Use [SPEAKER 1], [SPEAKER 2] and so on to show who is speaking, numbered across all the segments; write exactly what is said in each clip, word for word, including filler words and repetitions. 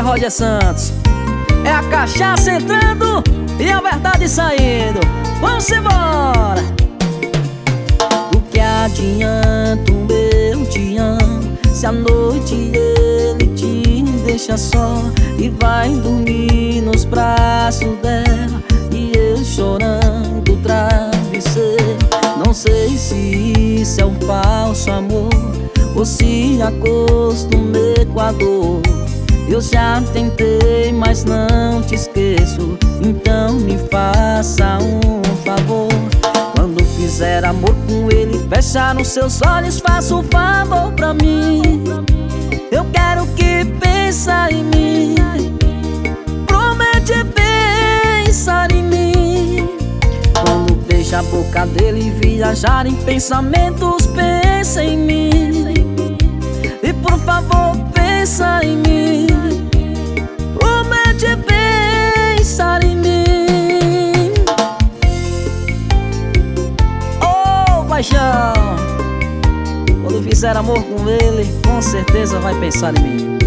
[SPEAKER 1] Roger Santos. É a cachaça entrando e a verdade saindo. Vamos embora! Do que adianta eu te amo se à noite ele te deixa só e vai dormir nos braços dela e eu chorando o travesseiro? Não sei se isso é um falso amor ou se acostumei com a dor. Eu já tentei, mas não te esqueço. Então me faça um favor. Quando fizer amor com ele, fecha nos seus olhos, faça um favor pra mim. Eu quero que pensa em mim. Promete pensar em mim. Quando beija a boca dele e viajar em pensamentos, pensa em mim. E por favor, pensa em mim. Promete pensar em mim. Oh, paixão, quando fizer amor com ele, com certeza vai pensar em mim.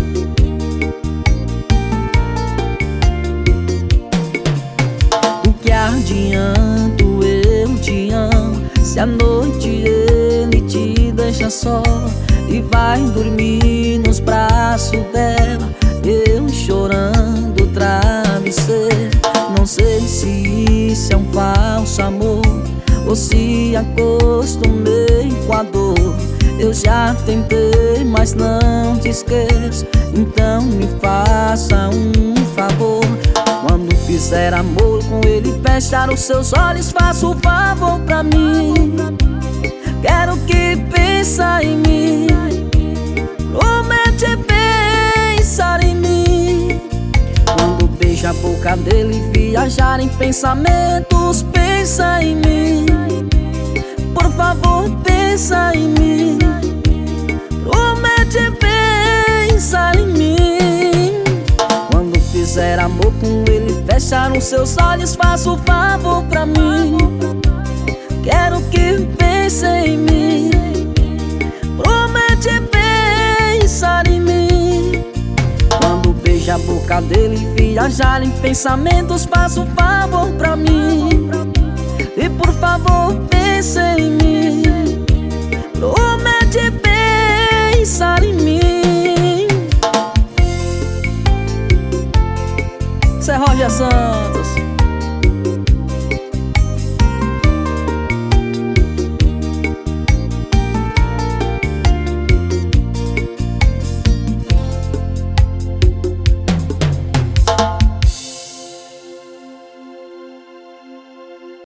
[SPEAKER 1] O que adianta eu te amo se à noite ele te deixa só e vai dormir nos braços dela, eu chorando o travesseiro? Não sei se isso é um falso amor ou se acostumei com a dor. Eu já tentei, mas não te esqueço. Então me faça um favor. Quando fizer amor com ele, fechar os seus olhos, faça um favor pra mim. Quero que pensa em mim. Promete pensar em mim. Quando beija a boca dele e viajar em pensamentos, pensa em mim. Por favor, pensa em mim. Promete pensar em mim. Quando fizer amor com ele, fechar os seus olhos, faça um favor pra mim. Quero que pense em mim. Promete pensar em mim. Quando beija a boca dele e viajar em pensamentos, faça um favor pra mim. E por favor, pense em mim.